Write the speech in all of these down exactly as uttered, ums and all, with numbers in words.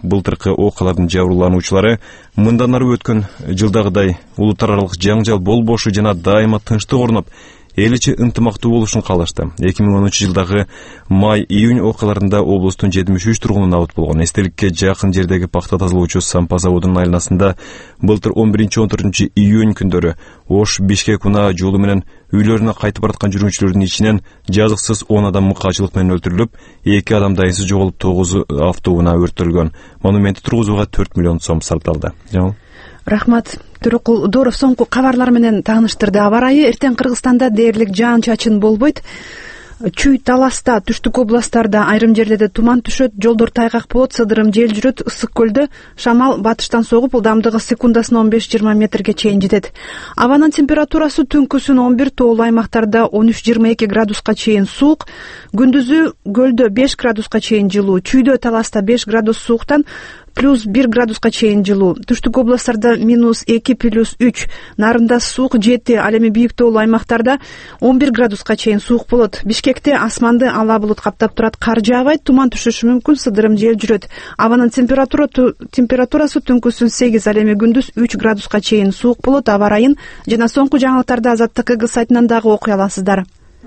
былтыркы окуялардын жабырлануучулары мындан ары өткөн жылдагыдай улуттар аралык жаңжал болбошу жана дайыма тынчтык орноп, эл ичи ынтымактуу болушун каалашты. эки миң он үчүнчү жылдагы май-июнь окуяларында облустун жетимиш үч тургуну набыт болгон. Эстеликке жакын жердеги пахта тазалоочу Сампа заводунун айланасында былтыр он биринчи он төртүнчү июнь күндөрү Ош Бишкек унаа жолу менен үйлөрүнө кайтып бараткан жүргүнчүлөрдүн ичинен жазыксыз он адам мыкаачылык менен өлтүрүлүп, эки адам дайынсыз жоголуп, тогуз автоунаа өрттөлгөн. Монументти тургузууга төрт миллион сом сарпталды. Жамал. Рахмат. Төрөкул Дооров соңку кабарлар менен тааныштырды. Аба ырайы эртең Кыргызстанда дээрлик жаан-чачын болбойт. Чүй таласта, түштүк областтарда айрым жерлерде туман түшөт, жолдор тайгак болот, сыдырым жел жүрөт, ысык көлдө шамал батыштан согуп, ылдамдыгы секундасына он беш жыйырма метрге чейин жетет. Абанын температурасы түнкүсүн он бир, тоолуу аймактарда он үч жыйырма эки градуска чейин суук, күндүзү көлдө беш градуска чейин жылуу, чүйдө таласта беш градус сууктан плюс бир градуска чейин жылуу, түштүк областтарда минус эки, плюс үч, нарында суук жети, ал эми бийик тоолуу аймактарда он бир градуска чейин суук болот. Бишкекте асманды ала булут каптап турат, кар жаабайт, туман түшүшү мүмкүн, сыдырым жел жүрөт. Абанын температурасы түнкүсүн сегиз, ал эми күндүз үч градуска чейин суук болот. Аба ырайын жана соңку жаңылыктарды Азаттык КГ сайтынан дагы окуй аласыздар.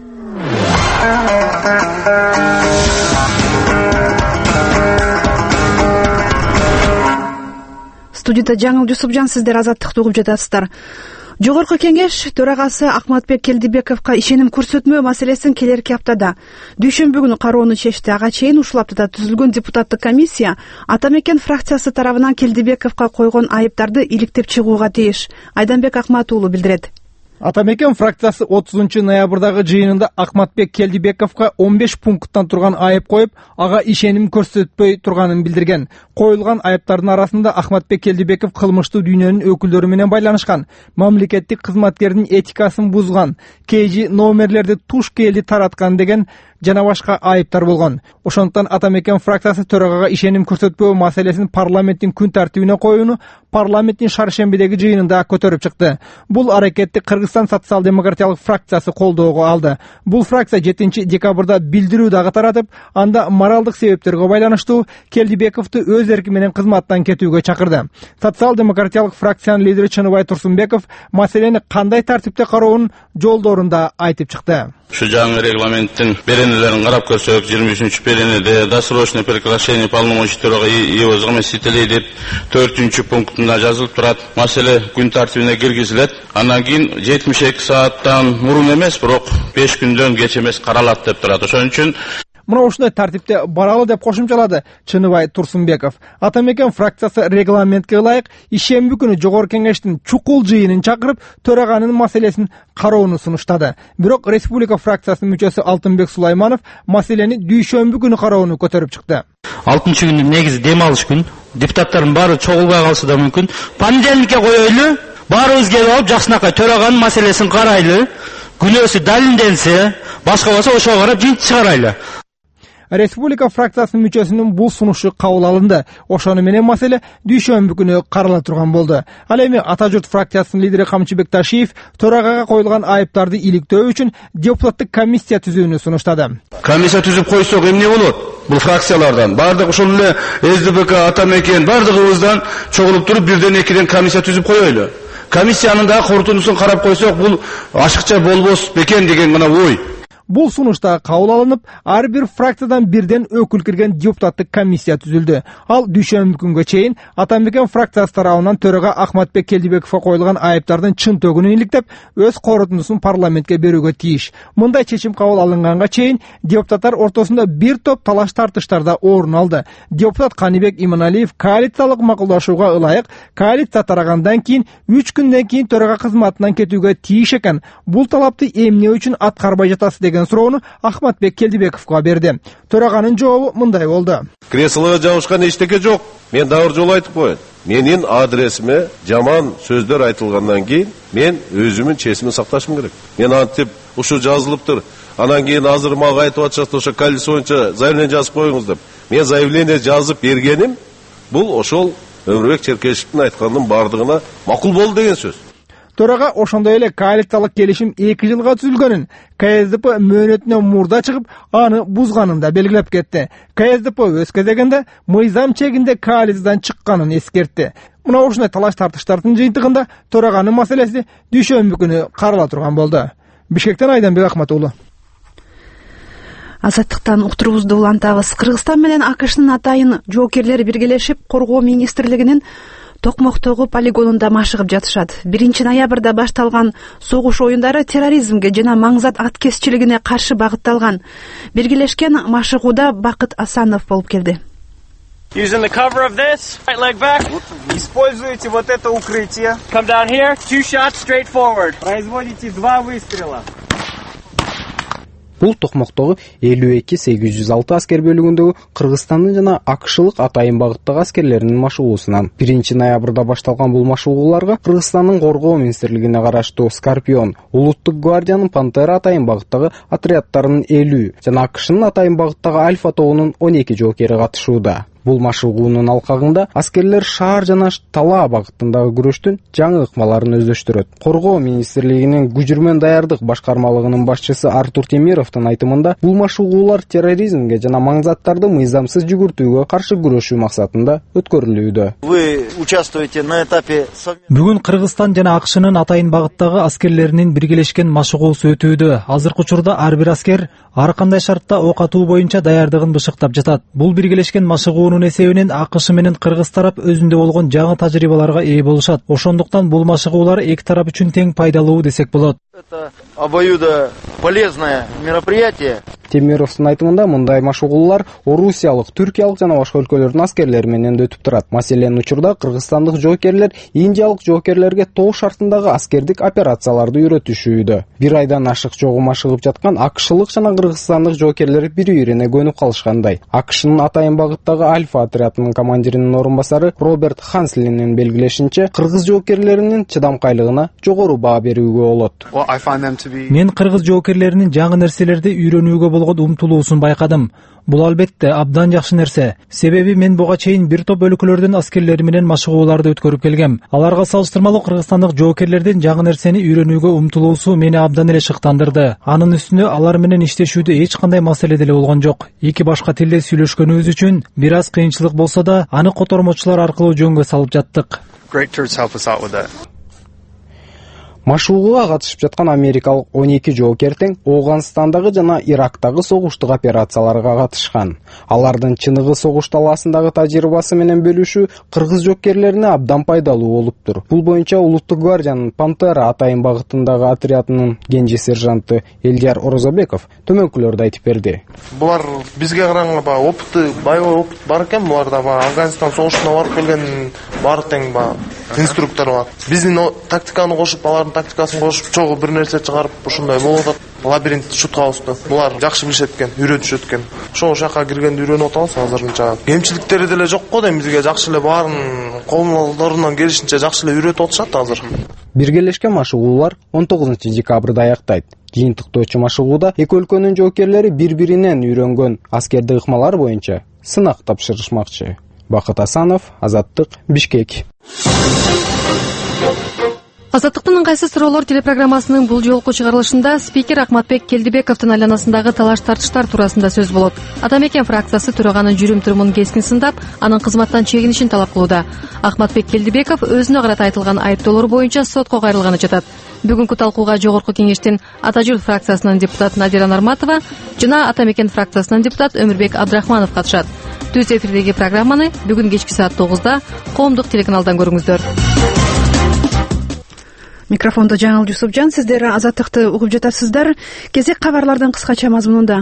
Студияда Жаңыл Жусупжан, сиздер Азаттыкты угуп жатасыздар. Жогорку кеңеш төрагасы Акматбек Келдибековго ишеним көрсөтмөө маселесин келерки аптада дүйшөмбү күнү кароону чечти. Ага чейин ушул аптада түзүлгөн депутаттык комиссия Атамекен фракциясы тарабынан Келдибековго койгон айыптарды иликтеп чыгууга тийиш. Айданбек Акмат уулу билдирет. Атамекен фракциясы отузунчу ноябрдагы жыйынында Акматбек Келдибековго он беш пункттан турган айып коюп, ага ишеним көрсөтпөй турганын билдирген. Коюлган айыптардын арасында Акматбек Келдибеков кылмыштуу дүйнөнүн өкүлдөрү менен байланышкан, мамлекеттик кызматкердин этикасын бузган, кейжи номерлерди туш келди тараткан деген жана башка айыптар болгон. Ошондуктан Атамекен фракциясы төрагага ишеним көрсөтпөө маселесин парламенттин күн тартибине коюуну парламенттин шаршембидеги жыйынында көтөрүп чыкты. Бул аракетти Кыргызстан социал-демократиялык фракциясы колдоого алды. Бул фракция жетинчи декабрда билдирүү дагы таратып, анда моралдык себептерге байланыштуу Келдибековду өз эрки менен кызматтан кетүүгө чакырды. Социал-демократиялык фракциянын лидери Чыныбай Турсунбеков маселени кандай тартипте кароонун жолдорунда айтып чыкты. Şu жаңы регламенттин беренелерин карап көрсөк, жыйырма үчүнчү беренеде досрочное прекращение полномочий төрага его заместителей деп төртүнчү пунктунда жазылып турат. Маселе күн тартибине киргизилет. Андан кийин жетимиш эки сааттан мурун эмес, бирок беш күндөн кеч эмес каралат деп турат. Ошон үчүн мына ушундай тартипте баралы деп кошумчалады Чыныбай Турсунбеков. Атамекен фракциясы регламентке ылайык ишемби күнү жогорку кеңештин чукул жыйынын чакырып, төраганын маселесин кароону сунуштады. Бирок Республика фракциясынын мүчөсү Алтынбек Сулайманов маселени дүйшөмбү күнү кароону көтөрүп чыкты. алтынчы күнү негизи дем алыш күн. Депутаттардын баары чогулбай калса да мүмкүн. Понедельникке коелу, баарыбыз келип алып жакшынакай төраганын маселесин карайлы. Күнөөсү далилденсе, башка болсо ошого карап жыйынтык чыгарайлы. Республика фракциясынын мүчөсүнүн бул сунушу кабыл алынды. Ошону менен маселе дүйшөмбү күнү карала турган болду. Ал эми Ата журт фракциясынын лидери Камчыбек Ташиев төрагага коюлган айыптарды иликтөө үчүн депутаттык комиссия түзүүнү сунуштады. Комиссия түзүп койсок эмне болот? Бул фракциялардан бардык ошол эле эс дэ бэ ка, Атамекен бардыгыбыздан чогулуп туруп бирден экиден комиссия түзүп коелу. Комиссиянын да корутундусун карап койсок, бул ашыкча болбос бекен деген гана ой. Бул сунушта кабыл алынып, ар бир фракциядан бирден өкүл кирген депутаттык комиссия түзүлдү. Ал дүйшөмбү күнгө чейин Атамекен фракциясы тарабынан төрага Акматбек Келдибековго коюлган айыптардын чын төгүнүн иликтеп, өз корутундусун парламентке берүүгө тийиш. Мындай чечим кабыл алынганга чейин депутаттар ортосунда бир топ талаш тартыштарда орун алды. Депутат Каныбек Иманалиев коалициялык макулдашууга ылайык коалиция тарагандан кийин үч күндөн кийин төрага кызматынан кетүүгө тийиш экен. Бул талапты эмне үчүн аткарбай жатасыз деген суроону Акматбек Келдибековго берди. Төраганын жообу мындай болду. Креслого жабышкан эчтеке жок. Мен дагы жол айтып коеюн. Менин адресиме жаман сөздөр айтылгандан кийин мен өзүмүн чесимин сакташым керек. Мен антип ушу жазылыптыр. Анан кийин азыр мага айтып атышат, ошо коалиция боюнча заявление жазып коюңуз деп. Мен заявление жазып бергеним бул ошол Өмүрбек Черкешевдин айтканынын бардыгына макул болду деген сөз. Төрага ошондой эле коалициялык келишим эки жылга түзүлгөнүн, КСДП мөөнөтүнөн мурда чыгып, аны бузганын да белгилеп кетти. КСДП өз кезегинде мыйзам чегинде коалициядан чыкканын эскертти. Мына ушундай талаш тартыштардын жыйынтыгында төраганын маселеси дүйшөмбү күнү карала турган болду. Бишкектен Айданбек Акматуулу. Азаттыктан уктуруубузду улантабыз. Кыргызстан менен АКШнын атайын жоокерлери биргелешип, Коргоо министрлигинин Токмоктогу полигонунда машыгып жатышат. биринчи ноябрда башталган согуш оюндары терроризмге жана маңзат аткезчилигине каршы багытталган. Биргелешкен машыгууда Бакыт Асанов болуп келди. Using the cover of this, right leg back. Используйте вот это укрытие. Come down here, two shots straight forward. Производите два выстрела. Бул Токмоктогу элүү эки сегиз жүз алты аскер бөлүгүндөгү Кыргызстандын жана АКШлык атайын багыттагы аскерлеринин машыгуусунан. биринчи ноябрда башталган бул машыгууларга Кыргызстандын Коргоо министрлигине караштуу Скорпион, Улуттук гвардиянын Пантера атайын багыттагы отрядтарынын элүү жана АКШнын атайын багыттагы Альфа тобунун он эки жоокери катышууда. Бул машыгуунун алкагында аскерлер шаар жана Талаа багытындагы күрөштүн жаңы ыкмаларын өздөштүрөт. Коргоо министрлигинин күжүрмөн даярдык башкармалыгынын башчысы Артур Темировдун айтымында, бул машыгуулар терроризмге жана маңзаттарды мыйзамсыз жүгүртүүгө каршы күрөшүү максатында өткөрүлүүдө. Вы участвуете на этапе. Бүгүн Кыргызстан жана АКШнын атайын багыттагы аскерлеринин биргелешкен машыгуусу өтүүдө. Азыркы учурда ар бир аскер ар кандай шартта ок атуу боюнча даярдыгын бышыктап жатат. Бул биргелешкен машыгуунун эсебинен АКШ менен Кыргыз тарап өзүндө болгон жаңы тажрыйбаларга ээ болушат. Ошондуктан бул машыгуулар эки тарап үчүн тең пайдалуу десек болот. Это обоюдо полезное мероприятие. Темировдун айтымында мындай машыгуулар Орусиялык, Түркиялык жана башка өлкөлөрдүн аскерлери менен да өтүп турат. Маселен, учурда кыргызстандык жоокерлер индиялык жоокерлерге тоо шартындагы аскердик операцияларды үйрөтүшүүдө. Бир айдан ашык жогу машыгып жаткан АКШлык жана кыргызстандык жоокерлер бири-бирине көнүп калышкандай. АКШнын атайын багыттагы Альфа отрядынын командиринин орун басары Роберт Ханслинин белгилешинче, кыргыз жоокерлеринин чыдамкайлыгына жогору баа берүүгө болот. Мен кыргыз жоокерлеринин жаңы нерселерди үйрөнүүгө болгон умтулуусун байкадым. Бул албетте абдан жакшы нерсе. Себеби мен буга чейин бир топ өлкөлөрдүн аскерлери менен машыгууларды өткөрүп келгем. Аларга салыштырмалуу кыргызстандык жоокерлердин жаңы нерсени үйрөнүүгө умтулуусу мени абдан эле шыктандырды. Анын үстүнө алар менен иштешүүдө эч кандай маселе деле болгон жок. Эки башка тилде сүйлөшкөнүбүз үчүн бир аз кыйынчылык болсо да, аны котормочулар аркылуу жөнгө салып жаттык. Машыгууга катышып жаткан америкалык он эки жоокер тең Ооганстандагы жана Ирактагы согуштук операцияларга катышкан. Алардын чыныгы согуш талаасындагы тажрыйбасы менен бөлүшүү кыргыз жоокерлерине абдан пайдалуу болуптур. Бул боюнча Улуттук гвардиянын Пантера атайын багытындагы отрядынын генжи сержанты Элдияр Орозобеков төмөнкүлөрдү айтып берди. Булар бизге караганда ба опыты, боевой опыт бар экен, буларда ба Афганистан согушуна барып келген бар тең ба инструктор бар. Биздин тактиканы кошуп, алардын тактикасын кошуп, чогуу бир нерсе чыгарып, ушундай болуп атат. Лабиринт шутка алышты. Булар жакшы билишет экен, үйрөтүшөт экен. Ошол жака киргенди үйрөнүп атабыз азырынча. Кемчиликтери деле жок го дейм, бизге жакшы эле баарын колунан келишинче жакшы эле үйрөтүп атышат азыр. Биргелешкен машыгуулар он тогузунчу декабрда аяктайт. Жыйынтыктоочу машыгууда эки өлкөнүн жоокерлери бири-биринен үйрөнгөн аскердик ыкмалар боюнча сынак тапшырышмакчы. Бакыт Асанов, Азаттык, Бишкек. Азаттыктын ыңгайсыз суроолор телепрограммасынын бул жолку чыгарылышында спикер Акматбек Келдибековдун айланасындагы талаш тартыштар туурасында сөз болот. Атамекен фракциясы төраганын жүрүм-турумун кескин сындап, анын кызматтан чегинишин талап кылууда. Акматбек Келдибеков өзүнө карата айтылган айыптоолор боюнча сотко кайрылганы жатат. Бүгүнкү талкууга жогорку кеңештин Ата журт фракциясынын депутаты Надира Нарматова жана Атамекен фракциясынын депутаты Өмүрбек Абдрахманов катышат. Түз эфирдеги программаны бүгүн кечки саат тогузда коомдук телеканалдан көрүңүздөр. Микрофондо Жаңыл Жусупжан, сиздер Азаттыкты угуп жатасыздар. Кезек кабарлардын кыскача мазмунунда.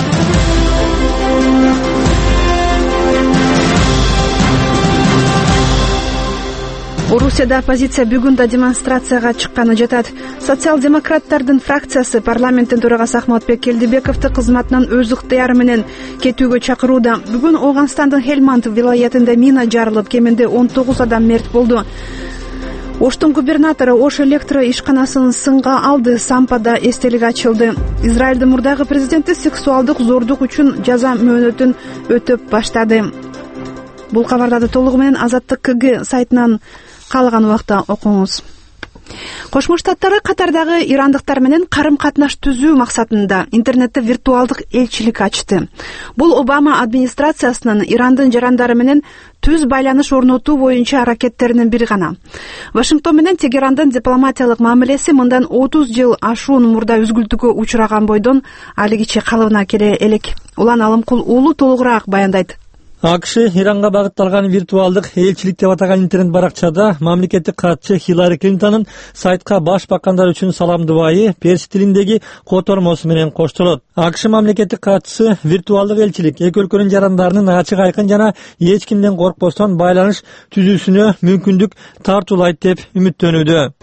Орусияда оппозиция бүгүн да демонстрацияга чыкканы жатат. Социал-демократтардын фракциясы парламенттин төрагасы Акматбек Келдибековду кызматынан өз ыктыяры менен кетүүгө чакырууда. Бүгүн Ооганстандын Хельманд вилаятында мина жарылып, кеминде он тогуз адам мерт болду. Оштун губернатору Ош электро ишканасын сынга алды, Сампада эстелик ачылды. Израилдин мурдагы президенти сексуалдык зордук үчүн жаза мөөнөтүн өтөп баштады. Бул кабарларды толугу менен Азаттык КГ сайтынан каалаган убакта окуңуз. Кошмо Штаттары Катардагы ирандыктар менен карым-катнаш түзүү максатында интернетте виртуалдык элчилик ачты. Бул Обама администрациясынын Ирандын жарандары менен түз байланыш орнотуу боюнча аракеттеринин бири гана. Вашингтон менен Тегерандын дипломатиялык мамилеси мындан отуз жыл ашуун мурда үзгүлтүүгө учураган бойдон алигиче калыбына келе элек. Улан Алымкул уулу толугураак баяндайт. АКШ Иранга багытталган виртуалдык элчилик деп атаган интернет баракчада мамлекеттик катчы Хиллари Клинтонун сайтка баш баккандар үчүн саламдыбайы перс тилиндеги котормосу менен коштолот. АКШ мамлекеттик катчысы виртуалдык элчилик эки өлкөнүн жарандарынын ачык айкын жана эч кимден коркпостон байланыш түзүүсүнө мүмкүндүк тартуулайт деп үмүттөнүүдө.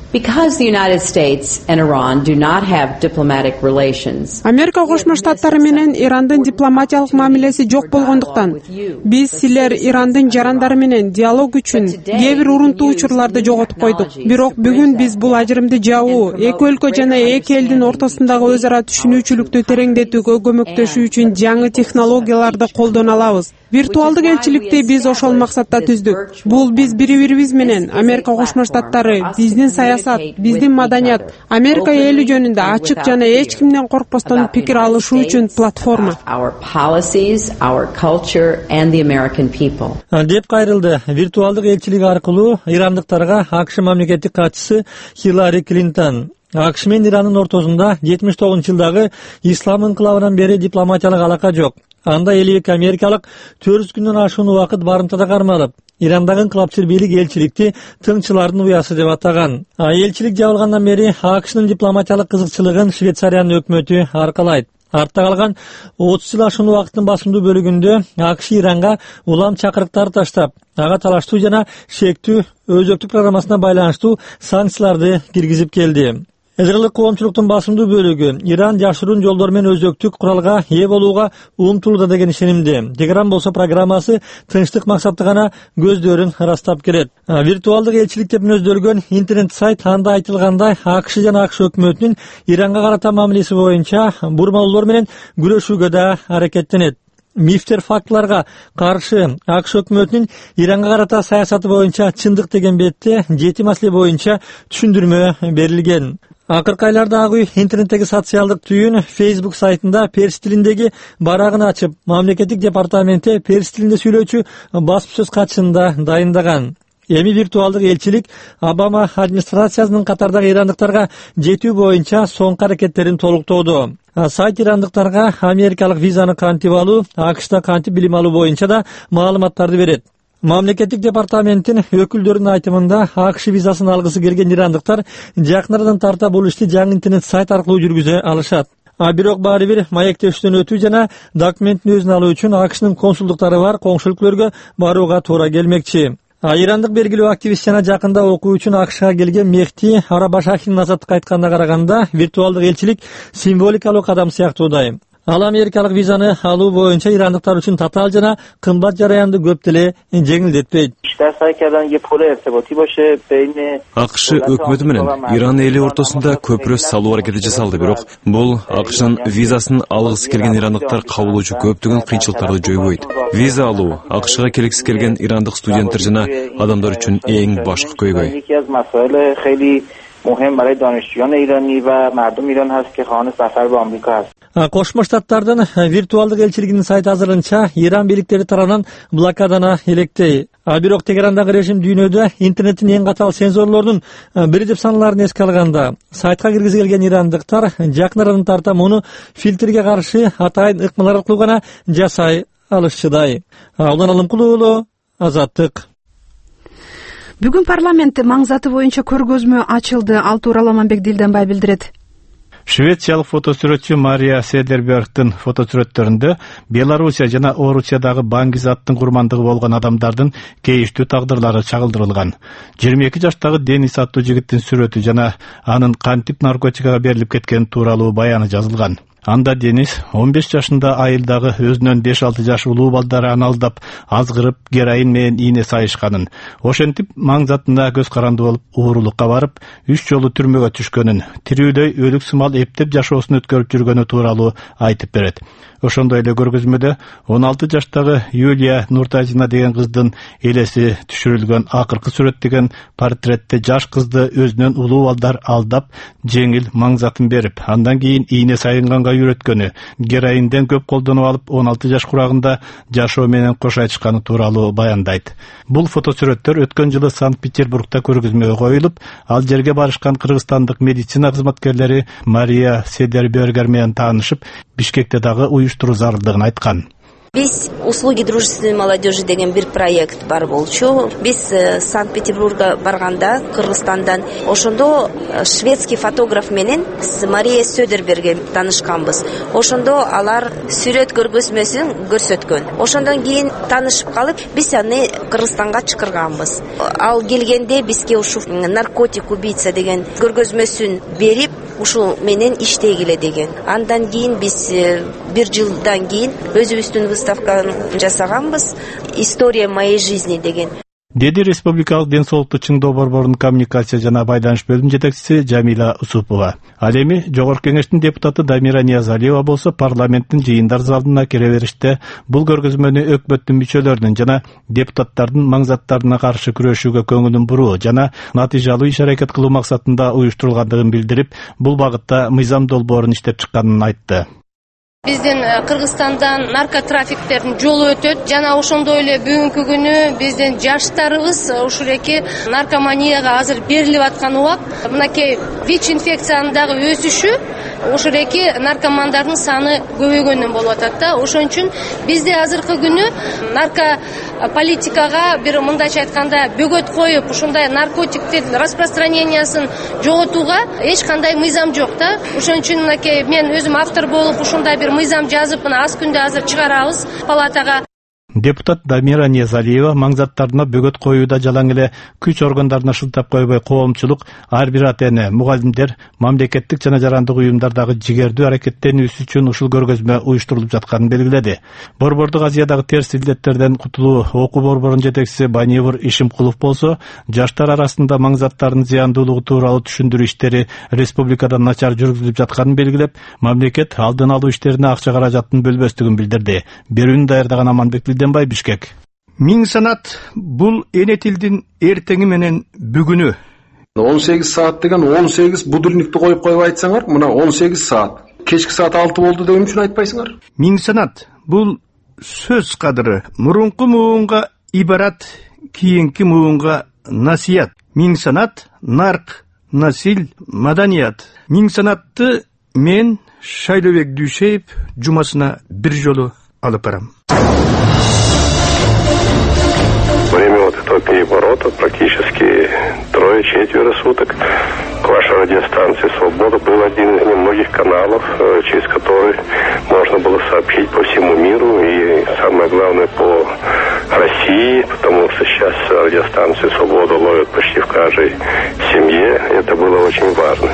Америка Кошмо Штаттары менен Ирандын дипломатиялык мамилеси жок болгондуктан биз силер Ирандын жарандары менен диалог үчүн кээ бир урунтуу учурларды жоготуп койдук. Бирок бүгүн биз бул ажырымды жабуу, эки өлкө жана эки элдин ортосундагы өз ара түшүнүүчүлүктү тереңдетүүгө көмөктөшүү үчүн жаңы технологияларды колдоно алабыз. Виртуалдык элчиликти биз ошол максатта түздүк. Бул биз бири-бирибиз менен Америка Кошмо Штаттары, биздин саясат, биздин маданият, Америка эли жөнүндө ачык жана эч кимден коркпостон пикир алышуу үчүн платформа. Деп кайрылды виртуалдык элчилик аркылуу ирандыктарга АКШ мамлекеттик катчысы Хиллари Клинтон. АКШ менен Ирандын ортосунда жетимиш тогузунчу жылдагы ислам инкылабынан бери дипломатиялык алака жок. Анда элүү эки америкалык төрт жүз күндөн ашуун убакыт барымтада кармалып, Ирандагы инкылапчыл бийлик элчиликти тыңчылардын уясы деп атаган. А элчилик жабылгандан бери АКШнын дипломатиялык кызыкчылыгын Швейцариянын өкмөтү аркалайт. Артта калган отуз жыл ашуун убакыттын басымдуу бөлүгүндө АКШ Иранга улам чакырыктар таштап, ага талаштуу жана шектүү өзөктүк программасына байланыштуу санкцияларды киргизип келди. Эзирлик коомчулуктун басымдуу бөлүгү Иран жашыруун жолдор менен өзөктүк куралга ээ болууга умтулууда деген ишенимде. Тегеран болсо программасы тынчтык максатты гана көздөрүн ырастап келет. Виртуалдык элчилик деп мүнөздөлгөн интернет сайт анда айтылгандай АКШ жана АКШ өкмөтүнүн Иранга карата мамилеси боюнча бурмалуулор менен күрөшүүгө да аракеттенет. Мифтер фактыларга каршы АКШ өкмөтүнүн Иранга карата саясаты боюнча чындык деген бетте жети маселе боюнча түшүндүрмө берилген. Акыркы айларда ак үй интернеттеги социалдык түйүн Facebook сайтында перс тилиндеги барагын ачып, мамлекеттик департаменти перс тилинде сүйлөөчү басма-сөз катчыында дайындаган. Эми виртуалдык элчилик Обама администрациясынын катардагы ирандыктарга жетүү боюнча соңку аракеттерин толуктоодо. Сайт ирандыктарга америкалык визаны кантип алуу, АКШда кантип билим алуу боюнча да маалыматтарды берет. Мамлекеттик департаменттин өкүлдөрүнүн айтымында АКШ визасын алгысы келген ирандыктар жакындардан тарта бул ишти жаңы интернет сайт аркылуу жүргүзө алышат. А бирок баары бир маектештен өтүү жана документтин өзүн алуу үчүн АКШнын консулдуктары бар коңшу өлкөлөргө барууга туура келмекчи. А ирандык белгилүү активист жана жакында окуу үчүн АКШга келген Мехти Арабашахинин азаттыкка айтканына караганда виртуалдык элчилик символикалуу кадам сыяктуудай. Ал америкалык визаны алуу боюнча ирандыктар үчүн татаал жана кымбат жараянды көп деле жеңилдетпейт. АКШ өкмөтү менен Иран эли ортосунда көпүрө салуу аракети жасалды, бирок бул АКШнын визасын алгысы келген ирандыктар кабылуучу көптөгөн кыйынчылыктарды жойбойт. Виза алуу АКШга келгиси келген ирандык студенттер жана адамдар үчүн эң башкы көйгөй. مهم برای دانشجویان ایرانی و مردم ایران هست که خواهان سفر به آمریکا هست. Кошмо Штаттардын виртуалдык элчилигинин сайты азырынча Иран бийликтери тарабынан блокадана электей. А бирок Тегерандагы режим дүйнөдө интернеттин эң катаал цензорлордун бири деп саналарын эске алганда, сайтка киргизи келген ирандыктар жакындардан тарта муну фильтрге каршы атайын ыкмалар аркылуу гана жасай алышчыдай. Улан Алымкул уулу, Азаттык. Бүгүн парламентте маң заты боюнча көргөзмө ачылды. Ал тууралуу Аманбек Дилденбай билдирет. Швециялык фотосүрөтчү Мария Седербергдин фотосүрөттөрүндө Белоруссия жана Орусиядагы баңгизаттын курмандыгы болгон адамдардын кейиштүү тагдырлары чагылдырылган. жыйырма эки жаштагы Денис аттуу жигиттин сүрөтү жана анын кантип наркотикага берилип кеткени тууралуу баяны жазылган. Анда Денис он беш жашында айылдагы өзүнөн беш алты жаш улуу балдары аны алдап, азгырып, героин менен ийне сайышканын, ошентип маң затына көз каранды болуп уурулукка барып, үч жолу түрмөгө түшкөнүн, тирүүдөй өлүк сымал эптеп жашоосун өткөрүп жүргөнү тууралуу айтып берет. Ошондой эле көргөзмөдө он алты жаштагы Юлия Нуртазина деген кыздын элеси түшүрүлгөн акыркы сүрөттөгөн портретте жаш кызды өзүнөн улуу балдар алдап, жеңил маң затын берип, андан кийин ийне сайынганга үйрөткөнү, героинден көп колдонуп алып он алты жаш курагында жашоо менен кош айтышканы тууралуу баяндайт. Бул фотосүрөттөр өткөн жылы Санкт-Петербургда көргөзмөгө коюлуп, ал жерге барышкан кыргызстандык медицина кызматкерлери Мария Седербергер менен таанышып, Бишкекте дагы уюштуруу зарылдыгын айткан. Биз услуги дружественной молодежи деген бир проект бар болчу. Биз Санкт-Петербургга барганда Кыргызстандан ошондо шведский фотограф менен Мария Сөдерберген таанышканбыз. Ошондо алар сүрөт көргөзмөсүн көрсөткөн. Ошондон кийин таанышып калып, биз аны Кыргызстанга чакырганбыз. Ал келгенде бизге ушул наркотик убийца деген көргөзмөсүн берип, ушул менен иштегиле деген. Андан кийин биз бир жылдан кийин өзүбүздүн выставканы жасаганбыз. История моей жизни деген. Деди Республикалык ден соолукту чыңдоо борборунун коммуникация жана байланыш бөлүм жетекчиси Жамила Усупова. Ал эми Жогорку Кеңештин депутаты Дамира Ниязалиева болсо парламенттин жыйындар залына кире бериште бул көргөзмөнү өкмөттүн мүчөлөрүнүн жана депутаттардын маңзаттарына каршы күрөшүүгө көңүлүн буруу жана натыйжалуу иш-аракет кылуу максатында уюштурулгандыгын билдирип, бул багытта мыйзам долбоорун иштеп чыкканын айтты. Биздин Кыргызстандан наркотрафиктердин жолу өтөт жана ошондой эле бүгүнкү күнү биздин жаштарыбыз ушул эки наркоманияга азыр берилип аткан убак. Мынакей ВИЧ инфекциянын дагы өсүшү ушул эки наркомандардын саны көбөйгөнүн болуп атат да. Ошон үчүн бизде азыркы күнү наркополитикага бир мындайча айтканда бөгөт коюп, ушундай наркотиктин распространениясын жоготууга эч кандай мыйзам жок да. Ошон үчүн мынакей мен өзүм автор болуп ушундай бир мыйзам жазып, мына аз күндө азыр чыгарабыз палатага. Депутат Дамира Ниязалиева маңзаттарына бөгөт коюуда жалаң эле күч органдарына шылтап койбой коомчулук, ар бир ата-эне, мугалимдер, мамлекеттик жана жарандык уюмдардагы жигердүү аракеттенүүсү үчүн ушул көргөзмө уюштурулуп жатканын белгиледи. Борбордук Азиядагы терс илдеттерден кутулуу окуу борборунун жетекчиси Банивур Ишимкулов болсо, жаштар арасында маңзаттардын зыяндуулугу тууралуу түшүндүрүү иштери республикада начар жүргүзүлүп жатканын белгилеп, мамлекет алдын алуу иштерине акча каражатын бөлбөстүгүн билдирди. Берүүнү даярдаган Аманбек Билденбай, Бишкек. Миң санат бул эне тилдин эртеңи менен бүгүнү. он сегиз саат деген он сегиз будильникти коюп коюп айтсаңар, мына он сегиз саат. Кечки саат алты болду деген үчүн айтпайсыңар. Миң санат бул сөз кадыры, мурунку муунга ибарат, кийинки муунга насият. Миң санат нарк, насил, маданият. Миң санатты мен Шайлообек Дүйшеев жумасына бир жолу алып барам. Время вот этого переворота практически трое-четверо суток. Ваша радиостанция «Свобода» был один из немногих каналов, через который можно было сообщить по всему миру и, самое главное, по России, потому что сейчас радиостанцию «Свобода» ловят почти в каждой семье. Это было очень важно.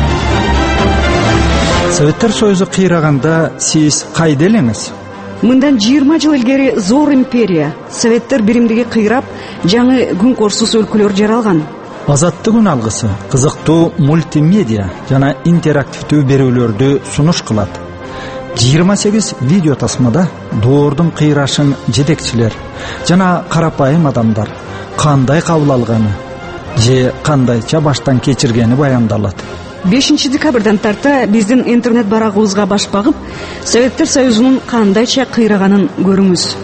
Советтер Союзу кыйраганда сиз кайда элеңиз? Мындан жыйырма жыл илгери зор империя, советтер биримдиги кыйрап, жаңы күн корсуз өлкөлөр жаралган. Азаттык үн алгысы кызыктуу мультимедиа жана интерактивдүү берүүлөрдү сунуш кылат. жыйырма сегиз видео тасмада доордун кыйрашын жетекчилер жана карапайым адамдар кандай кабыл алганы же кандайча баштан кечиргени баяндалат. бешинчи декабрдан тарта биздин интернет барагыбызга баш багып, Советтер Союзунун кандайча кыйраганын көрүңүз.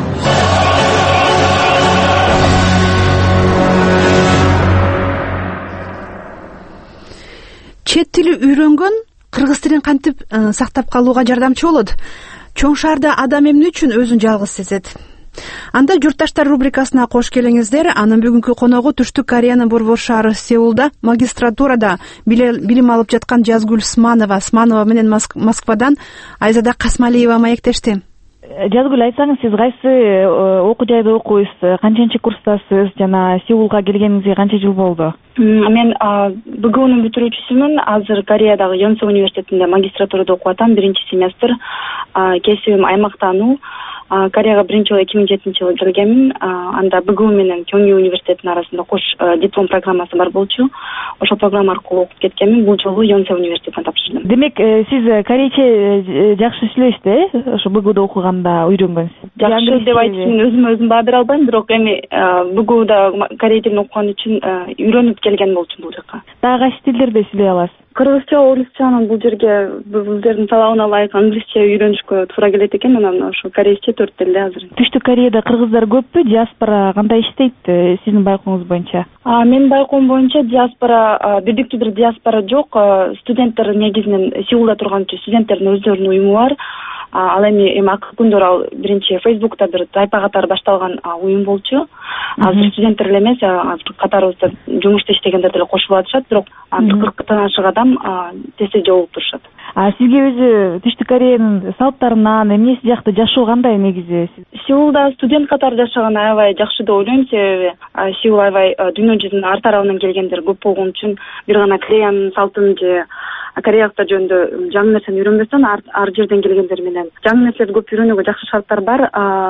Чет тили үйрөнгөн кыргыз тилин кантип сактап калууга жардамчы болот? Чоң шаарда адам эмне үчүн өзүн жалгыз сезет? Анда журтташтар рубрикасына кош келиңиздер. Анын бүгүнкү коногу Түштүк Кореянын борбор шаары Сеулда магистратурада билим алып жаткан Жазгүл Сманова. Сманова менен Москвадан Айзада Касмалиева маектешти. Жазгүл, айтсаңыз, сиз кайсы окуу жайда окуйсуз, канчанчы курстасыз жана Сеулга келгениңизге канча жыл болду? Мен бэ гэ унун бүтүрүүчүсүмүн. Азыр Кореядагы Йонсо университетинде магистратурада окуп атам, биринчи семестр. Кесибим аймактануу. Кореяга биринчи жолу эки миң жетинчи жылы келгенмин. Анда бэ гэ у менен Кёнгю университетинин арасында кош диплом программасы бар болчу. Ошол программа аркылуу окуп кеткенмин. Бул жолу Йонсо университетине тапшырдым. Демек, сиз корейче жакшы сүйлөйсүз э? Ошо бэ гэ уda окуганда үйрөнгөнсүз. Жакшы деп айтышын өзүм өзүм баа бере албайм, бирок эми бэ гэ уда корей тилин окуган үчүн үйрөнүп келген болчумун бул жака. Дагы кайсы тилдерди сүйлөй аласыз? Кыргызча, орусчанын бул жерге булдердин талабына ылайык англисче үйрөнүшкө туура келет экен, анан ошо корейче төрт тилде азыр. Түштүк Кореяда кыргыздар көппү? Диаспора кандай иштейт сиздин байкооңуз боюнча? Менин байкоом боюнча диаспора, бирдиктүү бир диаспора жок. Студенттер негизинен Сеулда турган үчүн студенттердин өздөрүнүн уюму бар. Ал эми эми акыркы күндөр ал биринчи Фейсбукта бир тайпа катары башталган уюм болчу. Азыр студенттер эле эмес, азыр катарыбызда жумушта иштегендер деле кошулуп атышат, бирок кыркдан ашык адам тез жолугуп турушат. А сизге өзү Түштүк Кореянын салттарынан, эмнеси жакты жашоо кандай негизи? Сеулда студент катары жашаган аябай жакшы деп ойлойм, себеби Сеул аябай дүйнө жүзүнүн ар тарабынан келгендер көп болгон үчүн бир гана Кореянын салтын же кореялыктар жөнүндө жаңы нерсени үйрөнбөстөн ар жерден келгендер менен жаңы нерселерди көп үйрөнүүгө жакшы шарттар бар.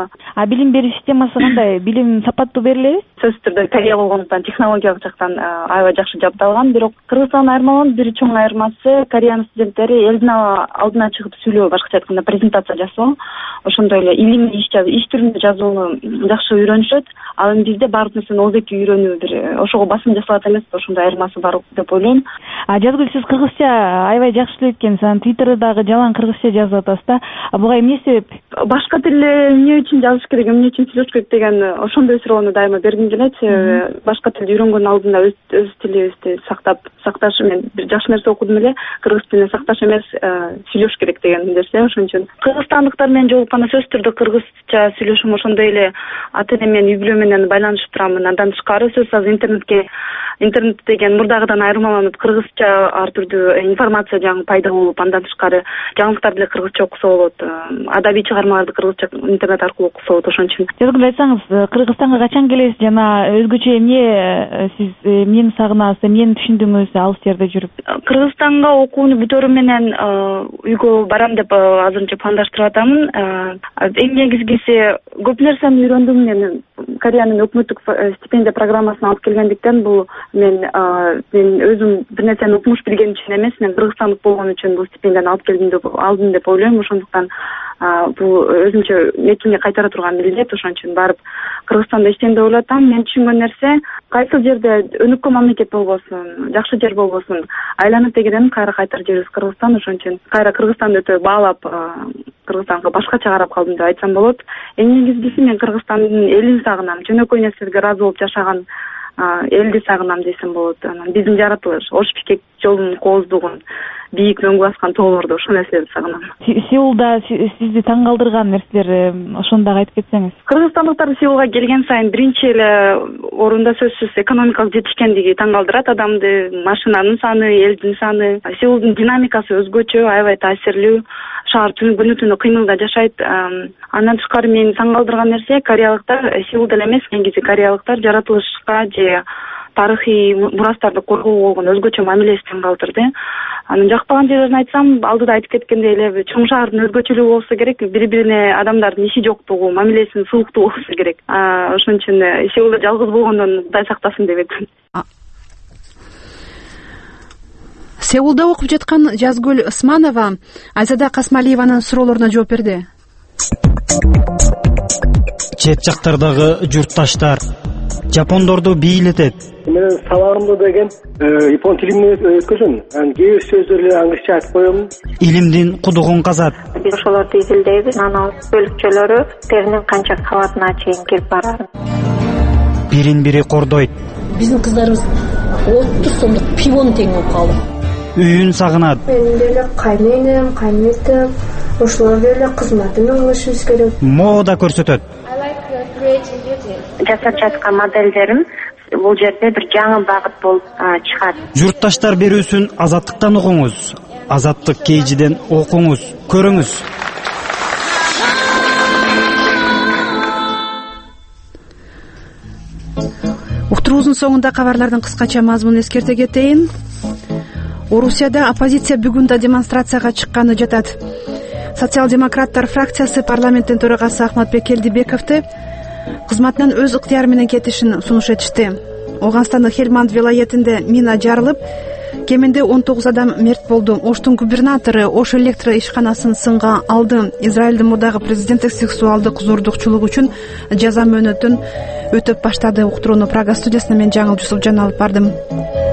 А билим берүү системасы кандай? Билим сапаттуу берилеби? Сөзсүз түрдө Корея болгондуктан технологиялык жактан аябай жакшы жабдалган, бирок Кыргызстан айырмаланып бир чоң айырмасы Кореянын студенттери элдин алдына чыгып сүйлөө, башкача айтканда презентация жасоо, ошондой эле илимий иш иш түрүндө жазууну жакшы үйрөнүшөт. Ал эми бизде баардык нерсени ооздойт үйрөнүү бир ошого басым жасалат эмес, ошондой айырмасы бар деп ойлойм. А Жазгүл, сиз кыргызча аябай жакшы сүйлөйт экенсиз, анан Твиттерде дагы жалаң кыргызча жазып атасыз да. Буга эмне себеп? Башка тилде эмне үчүн жазыш керек, эмне үчүн сүйлөш керек деген ошондой суроону дайыма бергим келет. Башка тилди үйрөнгөндүн алдында өз өз тилибизди сактап, сакташ, мен бир жакшы нерсе окудум эле, кыргыз тилин сакташ эмес, сүйлөш керек деген нерсе. Ошон үчүн кыргызстандыктар менен жолукканда сөзсүз түрдө кыргызча сүйлөшүм, ошондой эле ата эне менен үй бүлө менен байланышып турамын. Андан тышкары сөзсүз азыр интернетке интернет деген мурдагыдан айырмаланып кыргызча ар түрдүү информация жаңы пайда болуп, андан тышкары жаңылыктар деле кыргызча окуса болот, адабий чыгармаларды кыргызча интернет аркылуу окуса болот. Ошон үчүн Жазгүл, айтсаңыз, Кыргызстанга качан келесиз жана өзгөчө эмне сиз эмнени сагынасыз, эмнени түшүндүңүз алыс жерде жүрүп? Кыргызстанга окууну бүтөөрү менен үйгө барам деп азырынча пландаштырып атамын. Эң негизгиси көп нерсени үйрөндүм. Мен Кореянын өкмөттүк стипендия программасын алып келгендиктен бул мен мен өзүм бир нерсени окумуш билген үчүн эмес, мен кыргызстандык болгон үчүн бул стипендияны алып келдим деп алдым деп ойлойм. Ошондуктан бул өзүнчө мекенге кайтара турган милдет. Ошон үчүн барып Кыргызстанда иштейм деп ойлоп атам. Мен түшүнгөн нерсе, кайсы жерде өнүккөн мамлекет болбосун, жакшы жер болбосун, айланып дегенем кайра кайтар жерибиз Кыргызстан. Ошон үчүн кайра Кыргызстанды өтө баалап, Кыргызстанга башкача карап калдым деп айтсам болот. Эң негизгиси мен Кыргызстандын элин сагынам, жөнөкөй нерселерге ыраазы болуп жашаган элди сагынам десем болот. Анан биздин жаратылыш, ош пикек жолунун кооздугун, бийик мөңгү баскан тоолорду, ошол нерселерди сагынам. Сеулда сизди таң калтырган нерселер ошону дагы айтып кетсеңиз. Кыргызстандыктар Сеулга келген сайын биринчи эле орунда сөзсүз экономикалык жетишкендиги таң калтырат адамды. Машинанын саны, элдин саны, Сеулдун динамикасы өзгөчө, аябай таасирлүү. Шаар күнү түнү кыймылда жашайт. Андан тышкары мени таң калтырган нерсе, кореялыктар Сеулда эле эмес, негизи кореялыктар жаратылышка же тарыхый мурастарды коргоого болгон өзгөчө мамилеси таң калтырды. Анын жакпаган жерлерин айтсам, алдыда айтып кеткендей эле чоң шаардын өзгөчөлүгү болсо керек, бири-бирине адамдардын иши жоктугу, мамилесинин сууктугу болсо керек. Ошон үчүн Сеулда жалгыз болгондон Кудай сактасын деп айтам. Сеулда окуп жаткан Жазгүл Ысманова Айзада Касмалиеванын суроолоруна жооп берди. Чет жактардагы журтташтар жапондорду бийлетет. Мен сабагымда деген япон тилинен өткөзөм. Анан кээ бир сөздөрдү англисче айтып коем. Илимдин кудугун казат. Биз ошолорду изилдейбиз. Анан бөлүкчөлөрү теринин канча кабатына чейин келип барат. Бирин-бири кордойт. Биздин кыздарыбыз отуз сомдук пивону тең алып калды. Үйүн сагынат. Менин деле кайненем, кайнетем, ошолор деле кызматын кылышыбыз керек. Мода көрсөтөт. Жасап жаткан моделдерим бул жерде бир жаңы багыт болуп чыгат. Журтташтар берүүсүн Азаттыктан угуңуз. Азаттык Кейжиден окуңуз, көрүңүз. уктуруубуздун соңунда кабарлардын кыскача мазмунун эскерте кетейин. Орусияда оппозиция бүгүн да демонстрацияга чыкканы жатат. Социал-демократтар фракциясы парламенттин төрагасы Ахматбек Келдибековду кызматынан өз ыктыяры менен кетишин сунуш этишти. Оганстандын Хельманд вилаятинде мина жарылып, кеминде он тогуз адам мерт болду. Оштун губернатору Ош электро ишканасын сынга алды. Израилдин мурдагы президенттик сексуалдык зордукчулук үчүн жаза мөөнөтүн өтөп баштады. Уктурууну Прага студиясынан мен Жаңыл Жусупжан алып бардым.